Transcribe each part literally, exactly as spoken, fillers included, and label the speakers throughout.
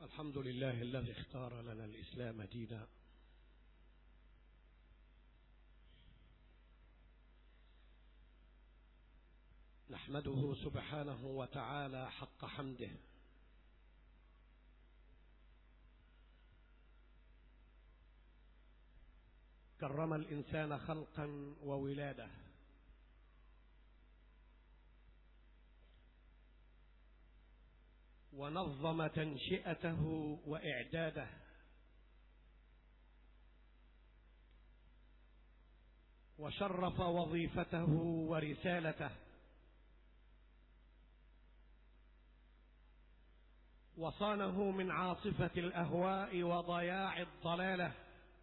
Speaker 1: الحمد لله الذي اختار لنا الإسلام دينا، نحمده سبحانه وتعالى حق حمده، كرم الإنسان خلقا وولادة، ونظم تنشئته وإعداده، وشرف وظيفته ورسالته، وصانه من عاصفة الأهواء وضياع الضلالة.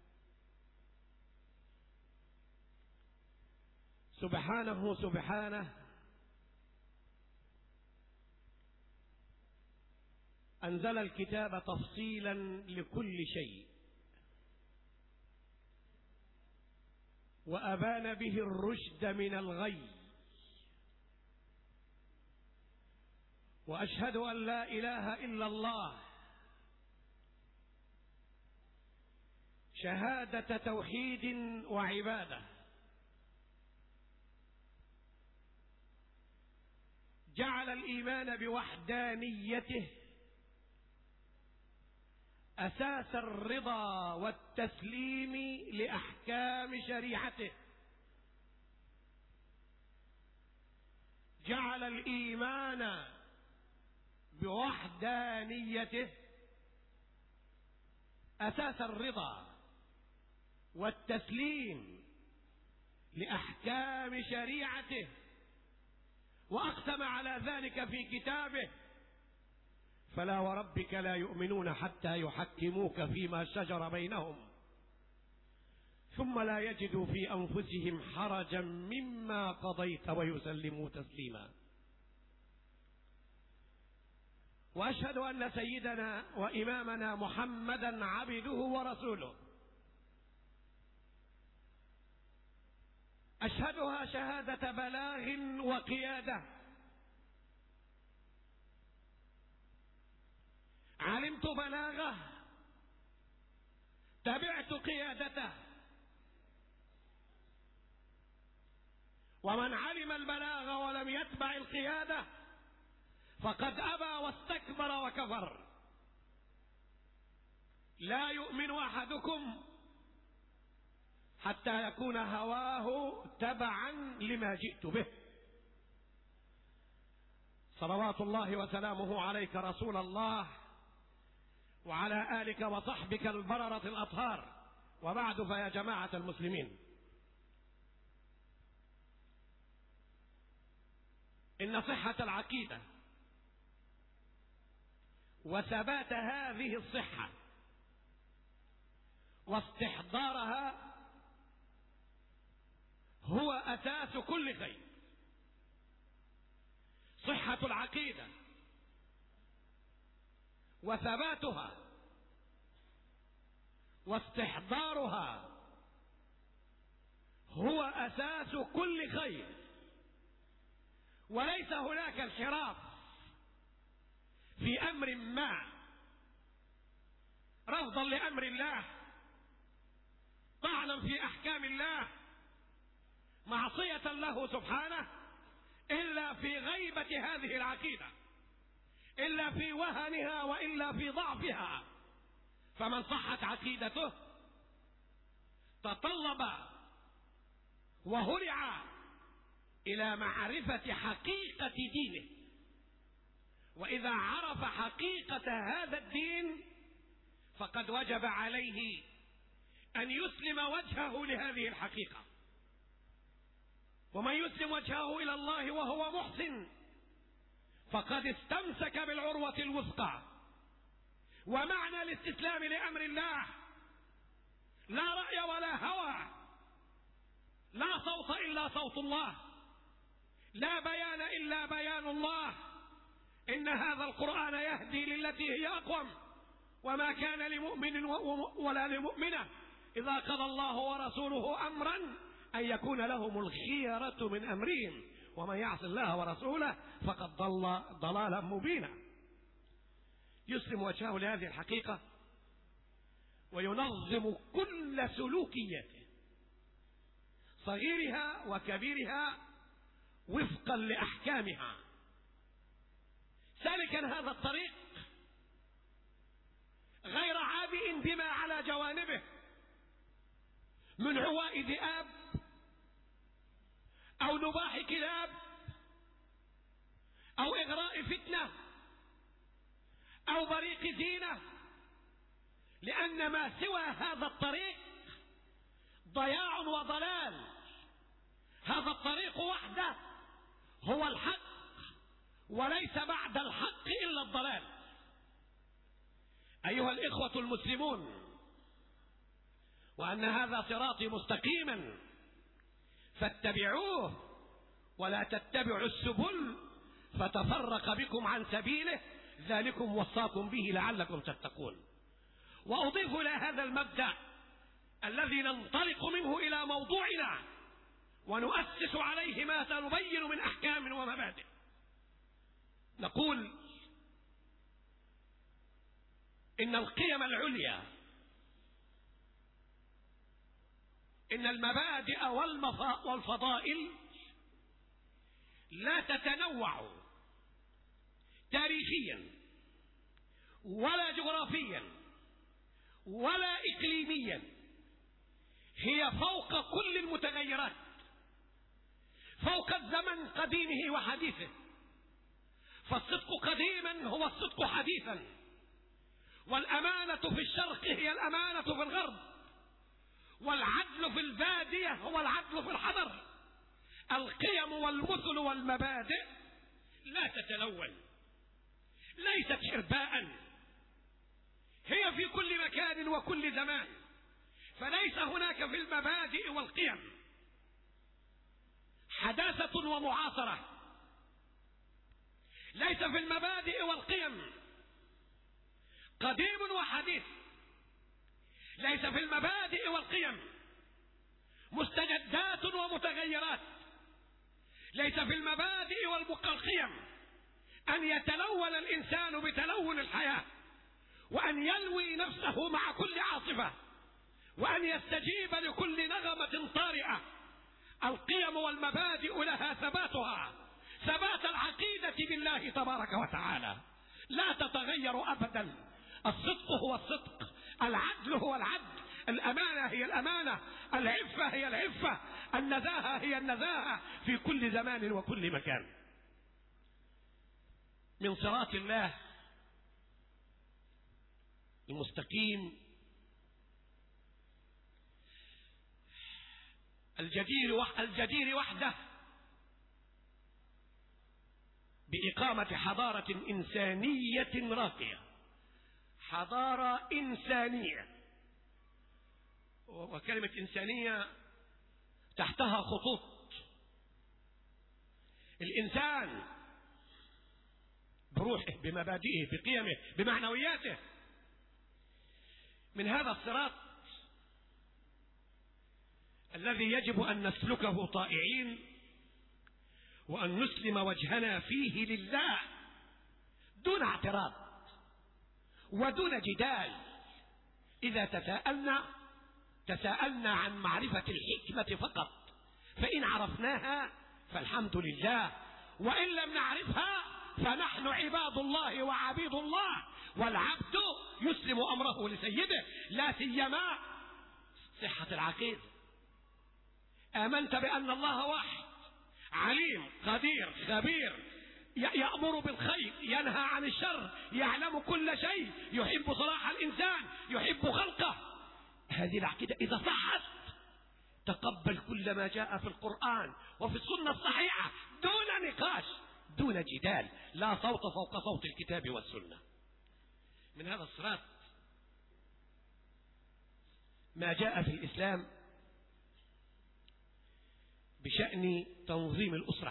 Speaker 1: سبحانه سبحانه أنزل الكتاب تفصيلا لكل شيء، وأبان به الرشد من الغي، وأشهد أن لا إله إلا الله شهادة توحيد وعبادة، جعل الإيمان بوحدانيته أساس الرضا والتسليم لأحكام شريعته، جعل الإيمان بوحدانيته أساس الرضا والتسليم لأحكام شريعته، وأقسم على ذلك في كتابه: فلا وربك لا يؤمنون حتى يحكموك فيما شجر بينهم ثم لا يجدوا في أنفسهم حرجا مما قضيت ويسلموا تسليما. وأشهد أن سيدنا وإمامنا محمدا عبده ورسوله، أشهدها شهادة بلاغ وقيادة، علمت بلاغه تبعت قيادته، ومن علم البلاغ ولم يتبع القيادة فقد أبى واستكبر وكفر. لا يؤمن أحدكم حتى يكون هواه تبعا لما جئت به. صلوات الله وسلامه عليك رسول الله، وعلى آلك وصحبك البررة الأطهار، وبعد، فيا جماعة المسلمين، إن صحة العقيدة وثبات هذه الصحة واستحضارها هو أساس كل خير. صحة العقيدة وثباتها واستحضارها هو أساس كل خير، وليس هناك انحراف في أمر ما، رفضا لأمر الله، طعنا في أحكام الله، معصية له سبحانه، إلا في غيبة هذه العقيدة، إلا في وهنها وإلا في ضعفها. فمن صحت عقيدته تطلب وهرع إلى معرفة حقيقة دينه، وإذا عرف حقيقة هذا الدين فقد وجب عليه أن يسلم وجهه لهذه الحقيقة. ومن يسلم وجهه إلى الله وهو محسن فقد استمسك بالعروة الوثقى. ومعنى الاستسلام لأمر الله لا رأي ولا هوى، لا صوت إلا صوت الله، لا بيان إلا بيان الله. إن هذا القرآن يهدي للتي هي أقوم، وما كان لمؤمن ولا لمؤمنة إذا قضى الله ورسوله أمرا أن يكون لهم الخيرة من أمرهم، ومن يعص الله ورسوله فقد ضل ضلالا مبينا. يسلم وجهه لهذه الحقيقة وينظم كل سلوكياته صغيرها وكبيرها وفقا لأحكامها، سالكا هذا الطريق غير عابئ بما على جوانبه من عواء ذئاب أو نباح كلاب أو إغراء فتنة أو بريق زينة، لأن ما سوى هذا الطريق ضياع وضلال. هذا الطريق وحده هو الحق، وليس بعد الحق إلا الضلال. أيها الإخوة المسلمون، وأن هذا صراطي مستقيما فاتبعوه ولا تتبعوا السبل فتفرق بكم عن سبيله، ذلكم وصاكم به لعلكم تتقون. وأضيف إلى هذا المبدأ الذي ننطلق منه إلى موضوعنا ونؤسس عليه ما سنبين من أحكام ومبادئ، نقول إن القيم العليا، إن المبادئ والفضائل لا تتنوع تاريخيا ولا جغرافيا ولا إقليميا، هي فوق كل المتغيرات، فوق الزمن قديمه وحديثه. فالصدق قديما هو الصدق حديثا، والأمانة في الشرق هي الأمانة في الغرب، والعدل في البادية هو العدل في الحضر. القيم والمثل والمبادئ لا تتلون، ليست حرباء، هي في كل مكان وكل زمان. فليس هناك في المبادئ والقيم حداثة ومعاصرة، ليس في المبادئ والقيم قديم وحديث، ليس في المبادئ والقيم مستجدات ومتغيرات، ليس في المبادئ والقيم أن يتلون الإنسان بتلون الحياة، وأن يلوي نفسه مع كل عاصفة، وأن يستجيب لكل نغمة طارئة. القيم والمبادئ لها ثباتها، ثبات العقيدة بالله تبارك وتعالى، لا تتغير أبدا. الصدق هو الصدق، العدل هو العدل، الأمانة هي الأمانة، العفة هي العفة، النزاهة هي النزاهة في كل زمان وكل مكان. من صراط الله المستقيم الجدير الجدير وحده بإقامة حضارة إنسانية راقية، حضارة إنسانية. وكلمة إنسانية تحتها خطوط. الإنسان بروحه، بمبادئه، بقيمه، بمعنوياته. من هذا الصراط الذي يجب أن نسلكه طائعين، وأن نسلم وجهنا فيه لله دون اعتراض ودون جدال. إذا تساءلنا تساءلنا عن معرفة الحكمة فقط، فإن عرفناها فالحمد لله، وإن لم نعرفها فنحن عباد الله وعبيد الله، والعبد يسلم أمره لسيده، لا سيما صحة العقيدة. آمنت بأن الله واحد، عليم، قدير، خبير، يأمر بالخير، ينهى عن الشر، يعلم كل شيء، يحب صلاح الإنسان، يحب خلقه. هذه العقيدة إذا صحت تقبل كل ما جاء في القرآن وفي السنة الصحيحة دون نقاش، دون جدال، لا صوت فوق صوت الكتاب والسنة. من هذا الصراط ما جاء في الإسلام بشأن تنظيم الأسرة،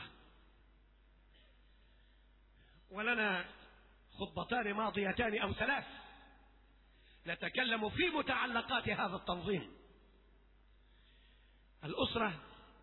Speaker 1: ولنا خطبتان ماضيتان أو ثلاث نتكلم في متعلقات هذا التنظيم. الأسرة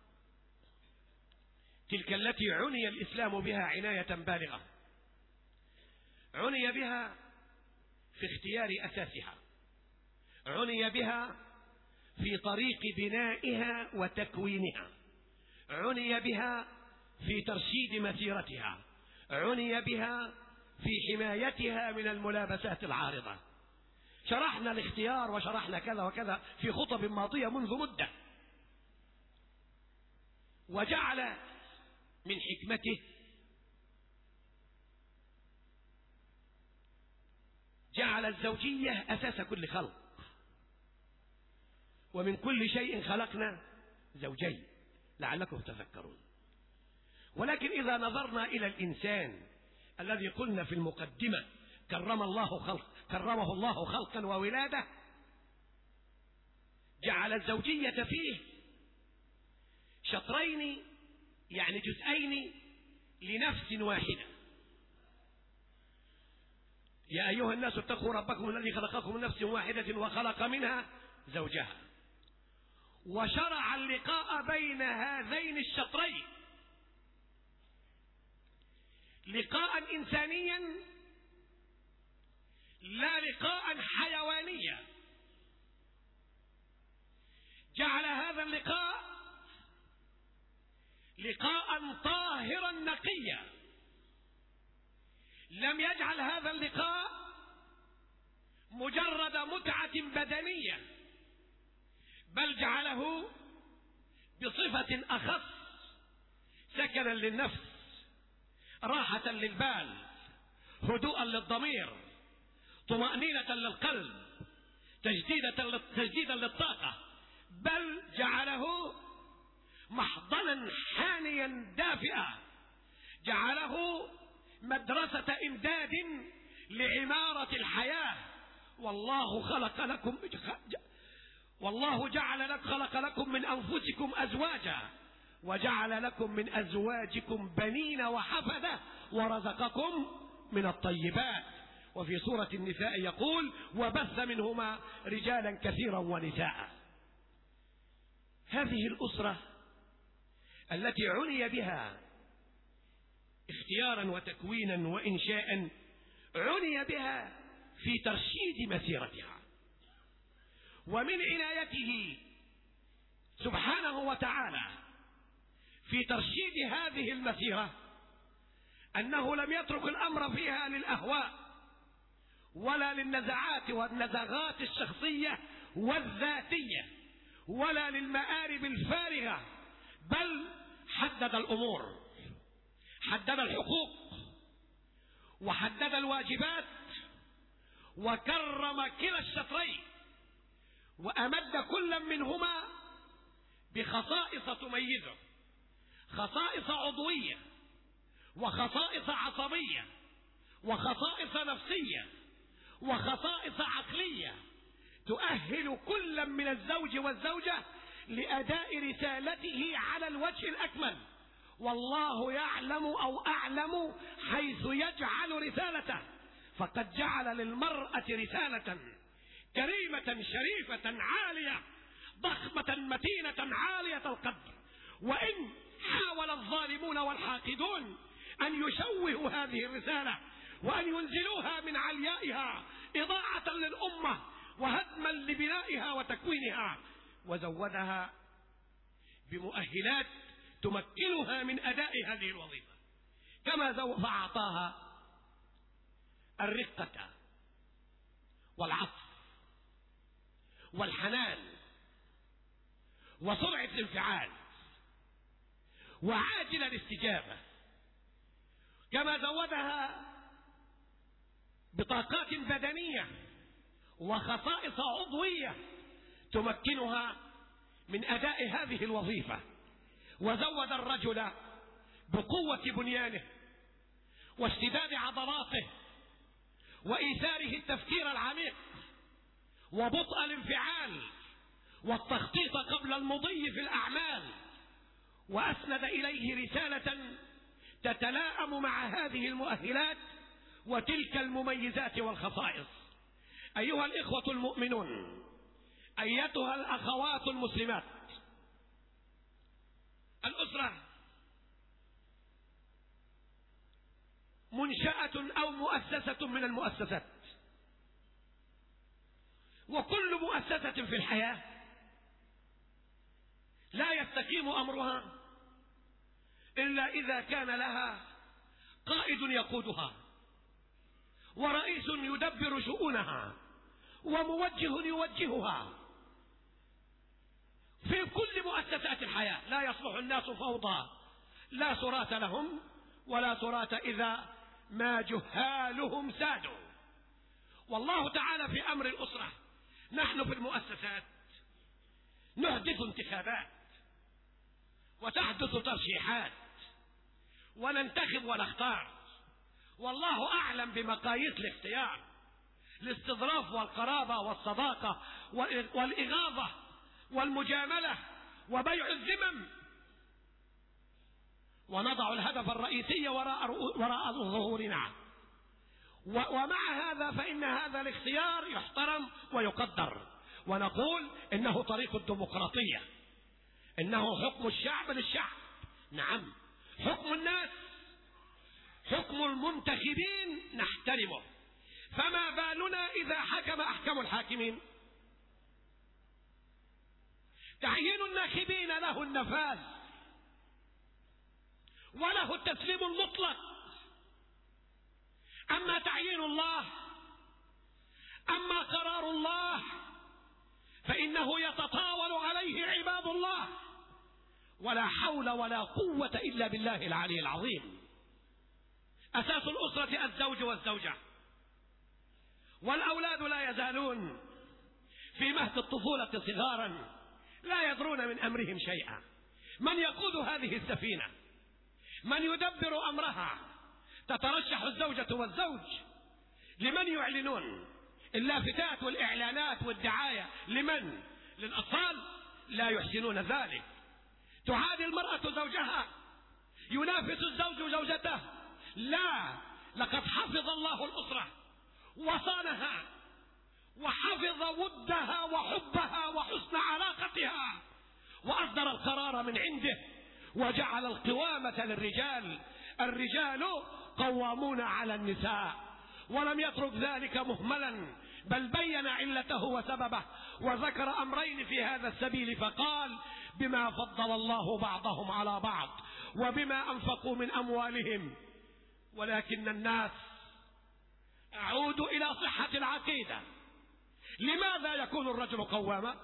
Speaker 1: تلك التي عني الإسلام بها عناية بالغة، عني بها في اختيار أساسها، عني بها في طريق بنائها وتكوينها، عني بها في ترشيد مسيرتها، عني بها في حمايتها من الملابسات العارضة. شرحنا الاختيار وشرحنا كذا وكذا في خطب ماضية منذ مدة. وجعل من حكمته جعل الزوجية أساس كل خلق، ومن كل شيء خلقنا زوجين لعلكم تذكرون. ولكن إذا نظرنا إلى الإنسان الذي قلنا في المقدمة كرم الله خلق كرمه الله خلقا وولادة، جعل الزوجية فيه شطرين، يعني جزئين لنفس واحدة. يا أيها الناس اتقوا ربكم الذي خلقكم من نفس واحدة وخلق منها زوجها، وشرع اللقاء بين هذين الشطرين لقاء إنسانيا لا لقاء حيوانيا. جعل هذا اللقاء لقاء طاهرا نقيا، لم يجعل هذا اللقاء مجرد متعة بدنية، بل جعله بصفة أخص سكنا للنفس، راحة للبال، هدوءا للضمير، طمأنينة للقلب، تجديدا تجديدا للطاقة، بل جعله محضنا حانيا دافئا، جعله مدرسة إمداد لعمارة الحياة. والله خلق لكم والله جعل لك خلق لكم من أنفسكم أزواجا وجعل لكم من أزواجكم بنين وحفدة ورزقكم من الطيبات. وفي سورة النساء يقول وبث منهما رجالا كثيرا ونساء. هذه الأسرة التي عني بها اختيارا وتكوينا وإنشاء، عني بها في ترشيد مسيرتها. ومن عنايته سبحانه وتعالى في ترشيد هذه المسيرة أنه لم يترك الأمر فيها للأهواء ولا للنزعات والنزغات الشخصية والذاتية ولا للمآرب الفارغة، بل حدد الأمور، حدد الحقوق وحدد الواجبات وكرم كلا الشطرين، وأمد كل منهما بخصائص تميزه، خصائص عضوية وخصائص عصبية وخصائص نفسية وخصائص عقلية تؤهل كل من الزوج والزوجة لأداء رسالته على الوجه الأكمل. والله يعلم أو أعلم حيث يجعل رسالته، فقد جعل للمرأة رسالة كريمة شريفة عالية ضخمة متينة عالية القدر. وإن حاول الظالمون والحاقدون أن يشوهوا هذه الرسالة وأن ينزلوها من عليائها إضاعة للأمة وهدما لبنائها وتكوينها، وزودها بمؤهلات تمكنها من أداء هذه الوظيفة، كما فأعطاها الرقة والعطف والحنان وسرعة الانفعال وعاجل الاستجابة، كما زودها بطاقات بدنية وخصائص عضوية تمكنها من أداء هذه الوظيفة. وزود الرجل بقوة بنيانه واشتداد عضلاته وإيثاره التفكير العميق وبطء الانفعال والتخطيط قبل المضي في الأعمال، وأسند إليه رسالة تتلائم مع هذه المؤهلات وتلك المميزات والخصائص. أيها الإخوة المؤمنون، أيتها الأخوات المسلمات، الأسرة منشأة أو مؤسسة من المؤسسات وكل مؤسسة في الحياة لا يستقيم أمرها إلا إذا كان لها قائد يقودها، ورئيس يدبر شؤونها، وموجه يوجهها. في كل مؤسسات الحياة لا يصلح الناس فوضى، لا سرات لهم ولا سرات إذا ما جهالهم سادوا. والله تعالى في أمر الأسرة، نحن في المؤسسات نحدث انتخابات وتحدث ترشيحات وننتخب ونختار، والله أعلم بمقاييس الاختيار، الاستظراف والقرابة والصداقة والإغاظة والمجاملة وبيع الذمم، ونضع الهدف الرئيسي وراء وراء ظهورنا. ومع هذا فإن هذا الاختيار يحترم ويقدر، ونقول إنه طريق الديمقراطية، إنه حكم الشعب للشعب. نعم، حكم الناس، حكم المنتخبين نحترمه، فما بالنا إذا حكم أحكم الحاكمين؟ تعيين الناخبين له النفاذ وله التسليم المطلق، أما تعيين الله، أما قرار الله فإنه يتطاول عليه عباد الله، ولا حول ولا قوة إلا بالله العلي العظيم. أساس الأسرة الزوج والزوجة، والأولاد لا يزالون في مهد الطفولة صغارا لا يدرون من أمرهم شيئا. من يقود هذه السفينة؟ من يدبر أمرها؟ تترشح الزوجة والزوج، لمن يعلنون؟ اللافتات والإعلانات والدعاية لمن؟ للأطفال؟ لا يحسنون ذلك. تعادي المرأة زوجها، ينافس الزوج زوجته؟ لا، لقد حفظ الله الأسرة وصانها وحفظ ودها وحبها وحسن علاقتها، وأصدر القرار من عنده وجعل القوامة للرجال. الرجال قوامون على النساء، ولم يترك ذلك مهملا، بل بين علته وسببه، وذكر أمرين في هذا السبيل فقال: بما فضل الله بعضهم على بعض وبما أنفقوا من أموالهم. ولكن الناس، أعود إلى صحة العقيدة، لماذا يكون الرجل قواما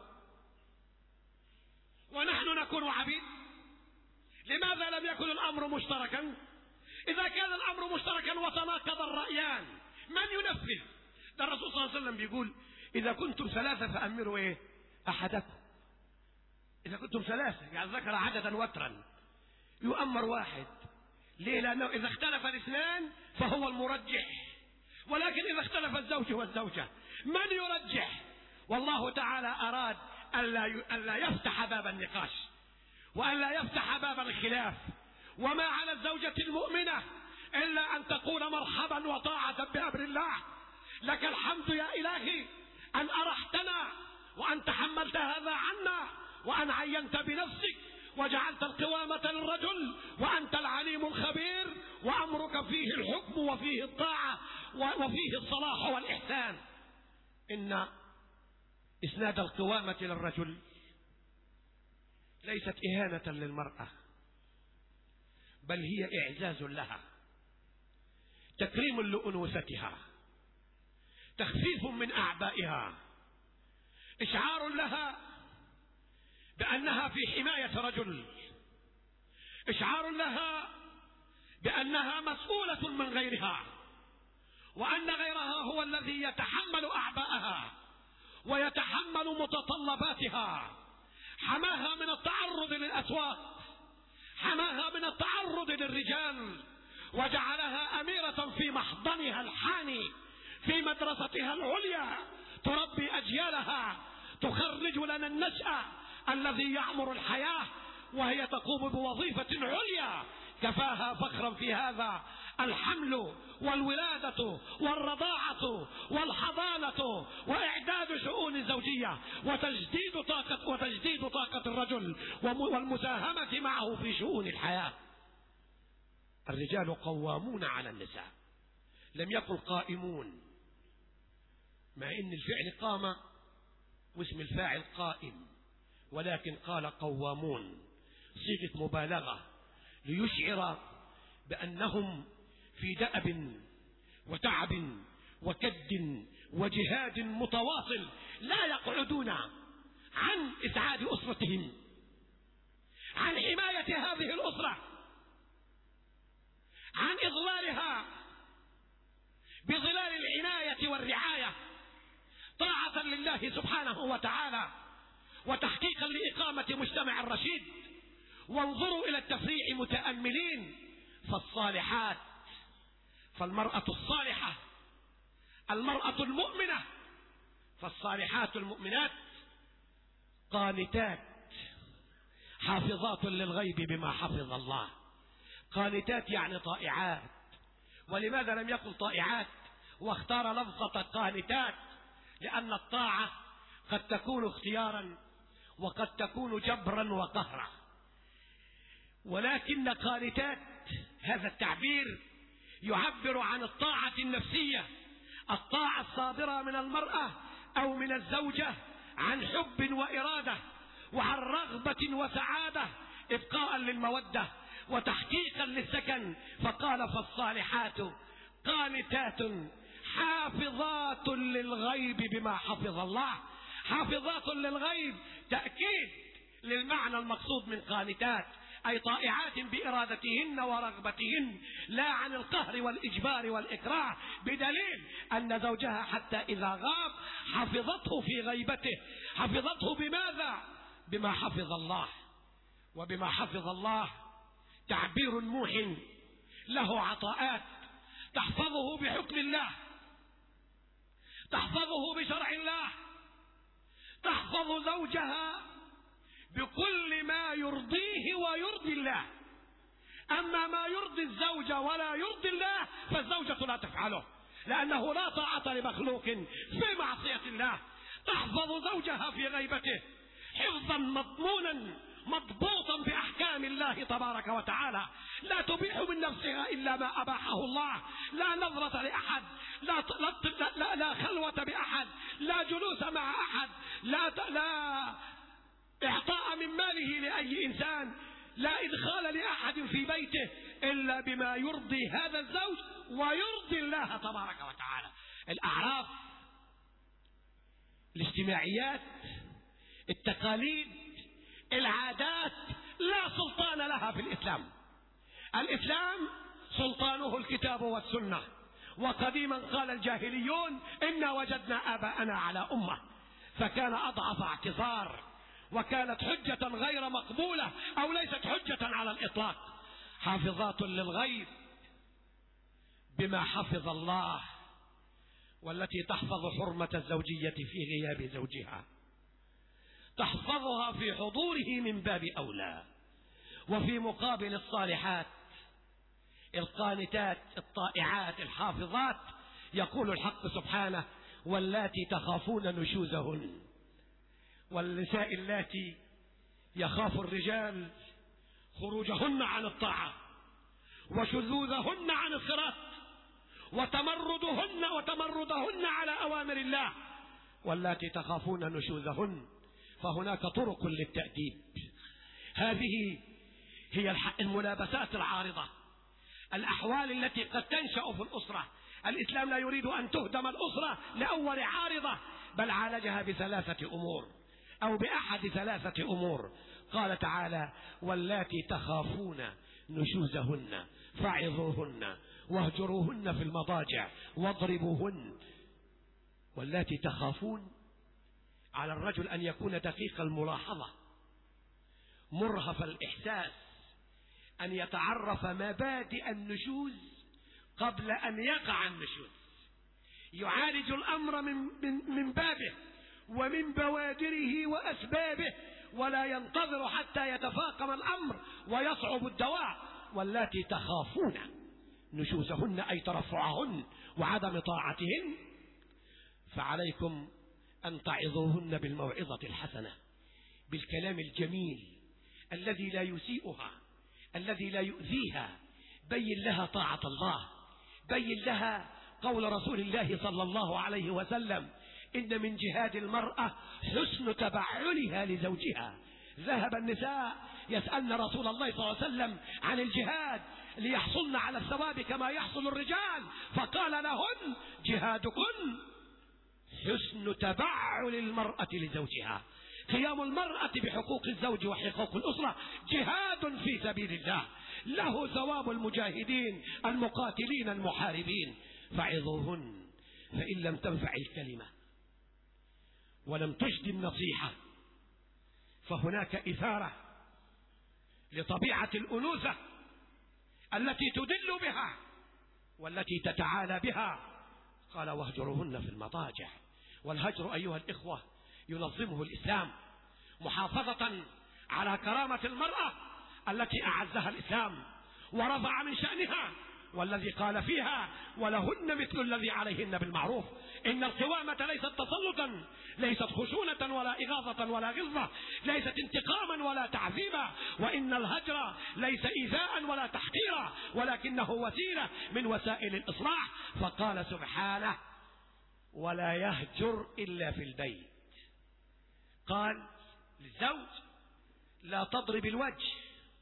Speaker 1: ونحن نكون عبيد؟ لماذا لم يكن الأمر مشتركا؟ إذا كان الأمر مشتركا وتناقض الرأيان، من ينفذ؟ ده الرسول صلى الله عليه وسلم بيقول: إذا كنتم ثلاثة فأمروا إيه؟ أحدكم. إذا كنتم ثلاثة، يعني ذكر عددا وترا، يؤمر واحد. ليه؟ لأنه إذا اختلف الاثنان فهو المرجح، ولكن إذا اختلف الزوج والزوجة من يرجح؟ والله تعالى أراد ألا يفتح باب النقاش وألا يفتح باب الخلاف. وما على الزوجة المؤمنة إلا أن تقول مرحبا وطاعة بأمر الله، لك الحمد يا إلهي أن أرحتنا وأن تحملت هذا عنا وأن عينت بنفسك وجعلت القوامة للرجل، وأنت العليم الخبير، وأمرك فيه الحكم وفيه الطاعة وفيه الصلاح والإحسان. إن إسناد القوامة للرجل ليست إهانة للمرأة، بل هي إعزاز لها، تكريم لأنوثتها، تخفيف من أعبائها، إشعار لها بأنها في حماية رجل، إشعار لها بأنها مسؤولة من غيرها، وأن غيرها هو الذي يتحمل أعباءها ويتحمل متطلباتها. حماها من التعرض للأسواق، حماها من التعرض للرجال، وجعلها أميرة في محضنها الحاني، في مدرستها العليا، تربي أجيالها، تخرج لنا النشأ الذي يعمر الحياة، وهي تقوم بوظيفة عليا كفاها فخرا في هذا الحمل والولادة والرضاعة والحضانة وإعداد شؤون الزوجية وتجديد طاقة وتجديد طاقة الرجل والمساهمة معه في شؤون الحياة. الرجال قوامون على النساء، لم يقل قائمون، مع إن الفعل قام واسم الفاعل قائم، ولكن قال قوامون صيغة مبالغة ليشعر بأنهم في دأب وتعب وكد وجهاد متواصل، لا يقعدون عن إسعاد أسرتهم، عن حماية هذه الأسرة، عن إظلالها بظلال العناية والرعاية، طاعة لله سبحانه وتعالى وتحقيقا لإقامة مجتمع رشيد. وانظروا إلى التفريع متأملين، فالصالحات، فالمرأة الصالحة، المرأة المؤمنة، فالصالحات المؤمنات قانتات حافظات للغيب بما حفظ الله. قانتات يعني طائعات. ولماذا لم يقل طائعات واختار لفظة قانتات؟ لأن الطاعة قد تكون اختيارا وقد تكون جبرا وقهرا، ولكن قانتات هذا التعبير يعبر عن الطاعة النفسية، الطاعة الصادرة من المرأة أو من الزوجة عن حب وإرادة وعن رغبة وسعادة، إبقاء للمودة وتحقيقا للسكن. فقال فالصالحات قانتات حافظات للغيب بما حفظ الله. حافظات للغيب تأكيد للمعنى المقصود من قانتات، أي طائعات بإرادتهن ورغبتهن، لا عن القهر والإجبار والإكراه، بدليل أن زوجها حتى إذا غاب حفظته في غيبته. حفظته بماذا؟ بما حفظ الله. وبما حفظ الله تعبير موح له عطاءات تحفظه بحكم الله، تحفظه بشرع الله، تحفظ زوجها بكل ما يرضيه ويرضي الله. أما ما يرضي الزوج ولا يرضي الله فالزوجة لا تفعله، لأنه لا طاعة لمخلوق في معصية الله. تحفظ زوجها في غيبته حفظا مضمونا مضبوطا بأحكام الله تبارك وتعالى، لا تبيح من نفسها إلا ما أباحه الله، لا نظرة لأحد، لا, لا, لا, لا خلوة بأحد، لا جلوس مع أحد، لا, لا إعطاء من ماله لأي إنسان، لا إدخال لأحد في بيته إلا بما يرضي هذا الزوج ويرضي الله تبارك وتعالى. الأعراف، الاجتماعيات، التقاليد، العادات لا سلطان لها في الإسلام. الإسلام سلطانه الكتاب والسنة. وقديما قال الجاهليون إنا وجدنا آباءنا على أمة، فكان أضعف اعتذار وكانت حجة غير مقبولة أو ليست حجة على الإطلاق. حافظات للغيب بما حفظ الله، والتي تحفظ حرمة الزوجية في غياب زوجها تحفظها في حضوره من باب أولى. وفي مقابل الصالحات القانتات الطائعات الحافظات يقول الحق سبحانه واللاتي تخافون نشوزهن، والنساء اللاتي يخاف الرجال خروجهن عن الطاعة وشذوذهن عن الصراط وتمردهن وتمردهن على أوامر الله، واللاتي تخافون نشوزهن، فهناك طرق للتأديب. هذه هي الملابسات العارضة، الأحوال التي قد تنشأ في الأسرة. الإسلام لا يريد أن تهدم الأسرة لأول عارضة، بل عالجها بثلاثة أمور أو بأحد ثلاثة أمور. قال تعالى واللاتي تخافون نشوزهن فعظوهن واهجروهن في المضاجع واضربوهن. واللاتي تخافون على الرجل أن يكون دقيق الملاحظة مرهف الإحساس، أن يتعرف مبادئ النشوز قبل أن يقع النشوز، يعالج الأمر من, من, من بابه ومن بوادره وأسبابه، ولا ينتظر حتى يتفاقم الأمر ويصعب الدواء. واللاتي تخافون نشوزهن أي ترفعهن وعدم طاعتهن، فعليكم أن تعظوهن بالموعظة الحسنة، بالكلام الجميل الذي لا يسيئها، الذي لا يؤذيها. بين لها طاعة الله، بين لها قول رسول الله صلى الله عليه وسلم إن من جهاد المرأة حسن تبعلها لزوجها. ذهب النساء يسألن رسول الله صلى الله عليه وسلم عن الجهاد ليحصلن على الثواب كما يحصل الرجال، فقال لهن: جهادكن حسن تبعل المرأة لزوجها. قيام المرأة بحقوق الزوج وحقوق الأسرة جهاد في سبيل الله، له ثواب المجاهدين المقاتلين المحاربين. فعظوهن فإن لم تنفع الكلمة ولم تجد النصيحة فهناك إثارة لطبيعة الأنوثة التي تدل بها والتي تتعالى بها. قال: واهجرهن في المضاجع. والهجر أيها الإخوة ينظمه الإسلام محافظة على كرامة المرأة التي أعزها الإسلام ورفع من شأنها، والذي قال فيها: ولهن مثل الذي عليهن بالمعروف. إن القوامة ليست تسلطا، ليست خشونة ولا إغاظة ولا غلظة، ليست انتقاما ولا تعذيبا، وإن الهجر ليس إيذاء ولا تحقيرا، ولكنه وسيلة من وسائل الإصلاح. فقال سبحانه: ولا يهجر إلا في البيت. قال للزوج: لا تضرب الوجه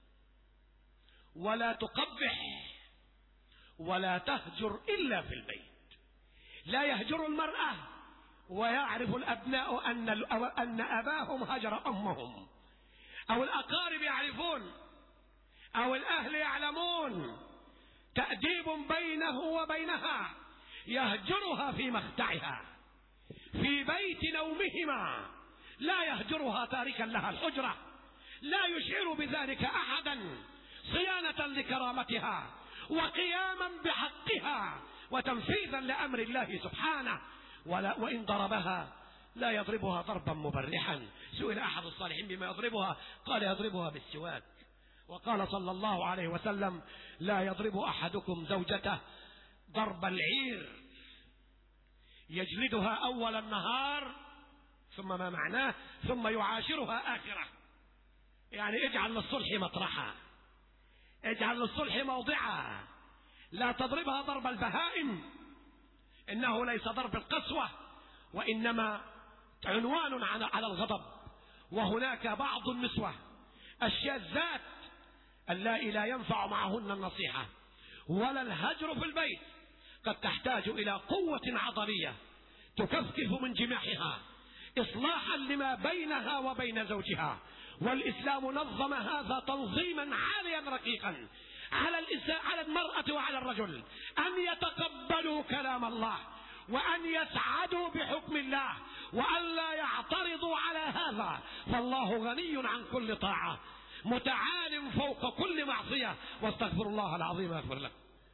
Speaker 1: ولا تقبح ولا تهجر إلا في البيت. لا يهجر المرأة ويعرف الأبناء أن أن أباهم هجر أمهم، أو الأقارب يعرفون، أو الأهل يعلمون، تأديب بينه وبينها، يهجرها في مخدعها في بيت نومهما، لا يهجرها تاركا لها الحجرة، لا يشعر بذلك أحدا، صيانة لكرامتها وقياما بحقها وتنفيذا لأمر الله سبحانه. ولا وإن ضربها لا يضربها ضربا مبرحا. سئل أحد الصالحين بما يضربها، قال: يضربها بالسواك. وقال صلى الله عليه وسلم: لا يضرب أحدكم زوجته ضرب العير، يجلدها أول النهار ثم ما معناه ثم يعاشرها آخره. يعني اجعل للصلح مطرحا، اجعل للصلح موضعا، لا تضربها ضرب البهائم، إنه ليس ضرب القسوة، وإنما عنوان على الغضب. وهناك بعض النسوة الشاذات اللائي لا ينفع معهن النصيحة ولا الهجر في البيت، قد تحتاج إلى قوة عضلية تكفكف من جماحها إصلاحا لما بينها وبين زوجها. والإسلام نظم هذا تنظيما عاليا رقيقا على على المرأة وعلى الرجل، أن يتقبلوا كلام الله وأن يسعدوا بحكم الله وأن لا يعترضوا على هذا، فالله غني عن كل طاعة متعال فوق كل معصية. واستغفر الله العظيم أغفر لك.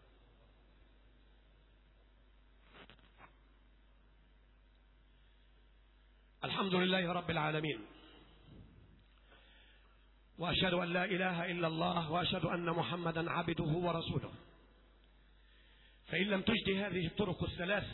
Speaker 1: الحمد لله رب العالمين، وأشهد أن لا إله إلا الله، وأشهد أن محمدا عبده ورسوله. فإن لم تجد هذه الطرق الثلاث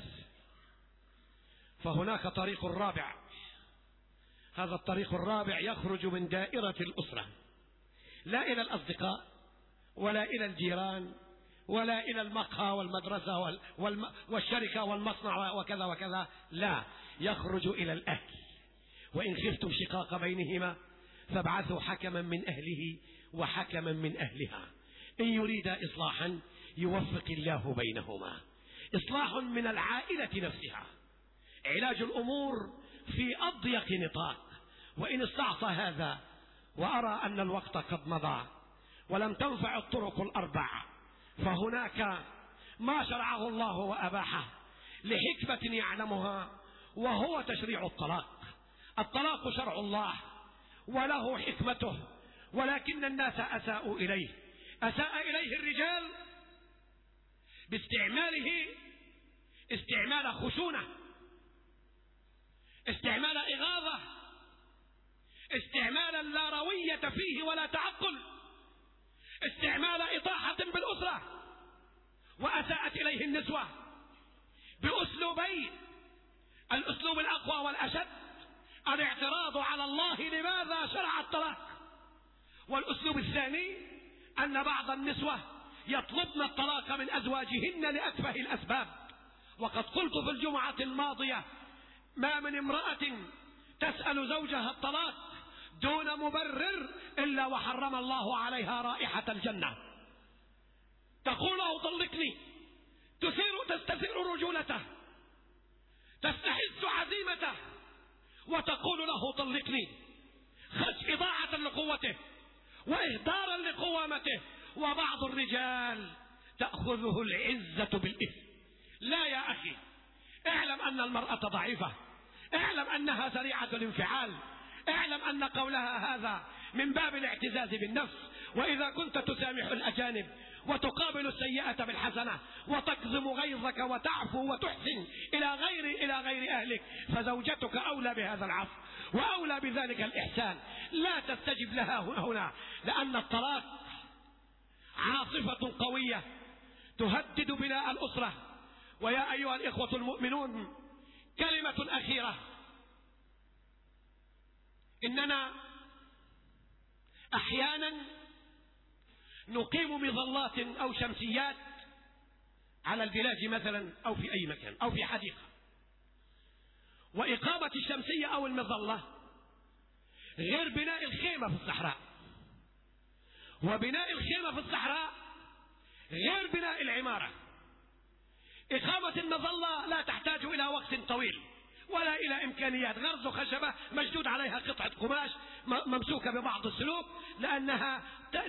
Speaker 1: فهناك طريق رابع. هذا الطريق الرابع يخرج من دائرة الأسرة، لا إلى الأصدقاء ولا إلى الجيران ولا إلى المقهى والمدرسة والشركة والمصنع وكذا وكذا، لا، يخرج إلى الأهل. وإن خفتم شقاق بينهما فابعثوا حكما من أهله وحكما من أهلها إن يريد إصلاحا يوفق الله بينهما. إصلاح من العائلة نفسها، علاج الأمور في أضيق نطاق. وإن استعصى هذا، وأرى أن الوقت قد مضى ولم تنفع الطرق الأربع، فهناك ما شرعه الله وأباحه لحكمة يعلمها، وهو تشريع الطلاق. الطلاق شرع الله وله حكمته، ولكن الناس أساءوا إليه. أساء إليه الرجال باستعماله استعمال خشونة، استعمال إغاظة، استعمالا لا روية فيه ولا تعقل، استعمال إطاحة بالأسرة. وأساءت إليه النسوة بأسلوبين: الأسلوب الأقوى والأشد الاعتراض على الله لماذا شرع الطلاق، والأسلوب الثاني أن بعض النسوة يطلبن الطلاق من أزواجهن لأتفه الأسباب. وقد قلت في الجمعة الماضية ما من امرأة تسأل زوجها الطلاق دون مبرر إلا وحرم الله عليها رائحة الجنة. تقول له طلقني، تثير تستثير رجولته، تستحث عزيمته، وتقول له طلقني خش إضاعة لقوته وإهدارا لقوامته. وبعض الرجال تأخذه العزة بالإثم. لا يا أخي، اعلم أن المرأة ضعيفة، اعلم أنها سريعة الانفعال، اعلم أن قولها هذا من باب الاعتزاز بالنفس. وإذا كنت تسامح الأجانب وتقابل السيئة بالحسنة وتكظم غيظك وتعفو وتحسن إلى غير إلى غير أهلك، فزوجتك أولى بهذا العفو وأولى بذلك الإحسان. لا تستجب لها هنا، لأن الطلاق عاصفة قوية تهدد بناء الأسرة. ويا أيها الإخوة المؤمنون، كلمة أخيرة: إننا أحيانا نقيم مظلات أو شمسيات على البلاج مثلا أو في أي مكان أو في حديقة، وإقامة الشمسية أو المظلة غير بناء الخيمة في الصحراء، وبناء الخيمة في الصحراء غير بناء العمارة. إقامة المظلة لا تحتاج إلى وقت طويل ولا إلى إمكانيات، غرز خشبة مشدود عليها قطعة قماش ممسوكة ببعض السلوك، لأنها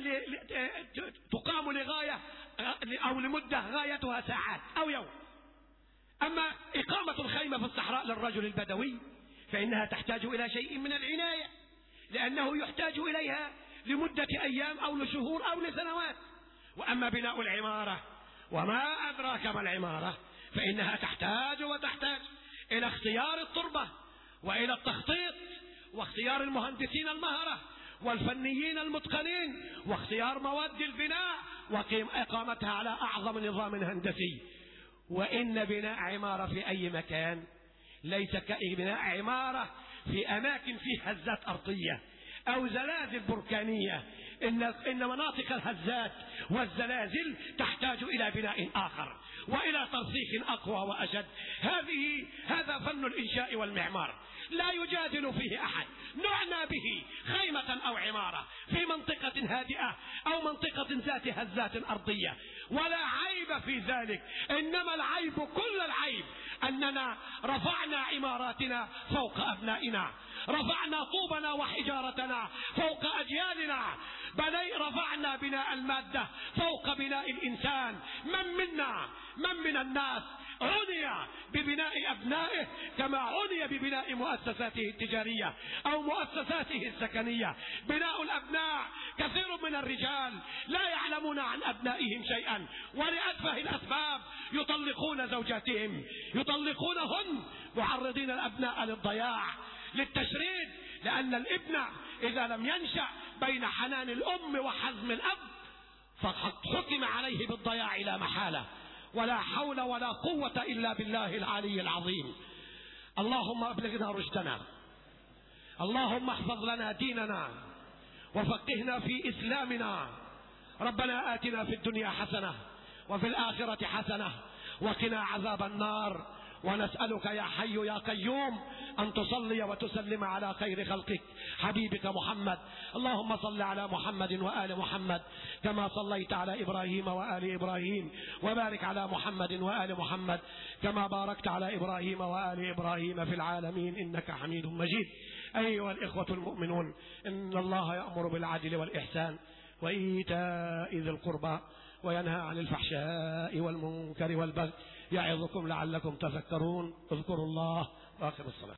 Speaker 1: تقام لغاية أو لمدة غايتها ساعات أو يوم. أما إقامة الخيمة في الصحراء للرجل البدوي فإنها تحتاج إلى شيء من العناية، لأنه يحتاج إليها لمدة أيام أو لشهور أو لسنوات. وأما بناء العمارة وما أدراك ما العمارة فإنها تحتاج وتحتاج إلى اختيار التربة وإلى التخطيط واختيار المهندسين المهرة والفنيين المتقنين واختيار مواد البناء وقيم إقامتها على أعظم نظام هندسي. وإن بناء عمارة في أي مكان ليس كبناء عمارة في أماكن فيها هزات أرضية أو زلازل بركانية. إن, إن مناطق الهزات والزلازل تحتاج إلى بناء آخر وإلى ترسيخ أقوى وأشد. هذه هذا فن الإنشاء والمعمار لا يجادل فيه أحد. نعنى به خيمة أو عمارة في منطقة هادئة أو منطقة ذات هزات أرضية، ولا عيب في ذلك. إنما العيب كل العيب أننا رفعنا عماراتنا فوق أبنائنا، رفعنا طوبنا وحجارتنا فوق أجيالنا، بني رفعنا بناء المادة فوق بناء الإنسان. من منا من من الناس عني ببناء أبنائه كما عني ببناء مؤسساته التجارية أو مؤسساته السكنية. بناء الأبناء، كثير من الرجال لا يعلمون عن أبنائهم شيئا، ولأتفه الأسباب يطلقون زوجاتهم، يطلقونهن معرضين الأبناء للضياع للتشريد، لأن الابن إذا لم ينشأ بين حنان الأم وحزم الأب فقد حكم عليه بالضياع لا محالة. ولا حول ولا قوة إلا بالله العلي العظيم. اللهم أبلغنا رشدنا، اللهم احفظ لنا ديننا وفقهنا في إسلامنا. ربنا آتنا في الدنيا حسنة وفي الآخرة حسنة وقنا عذاب النار. ونسألك يا حي يا قيوم أن تصلي وتسلم على خير خلقك حبيبك محمد. اللهم صل على محمد وآل محمد كما صليت على إبراهيم وآل إبراهيم، وبارك على محمد وآل محمد كما باركت على إبراهيم وآل إبراهيم في العالمين إنك حميد مجيد. أيها الإخوة المؤمنون، إن الله يأمر بالعدل والإحسان وإيتاء ذي القربى وينهى عن الفحشاء والمنكر والبغي يعظكم لعلكم تذكرون. اذكروا الله وآخر الصلاة.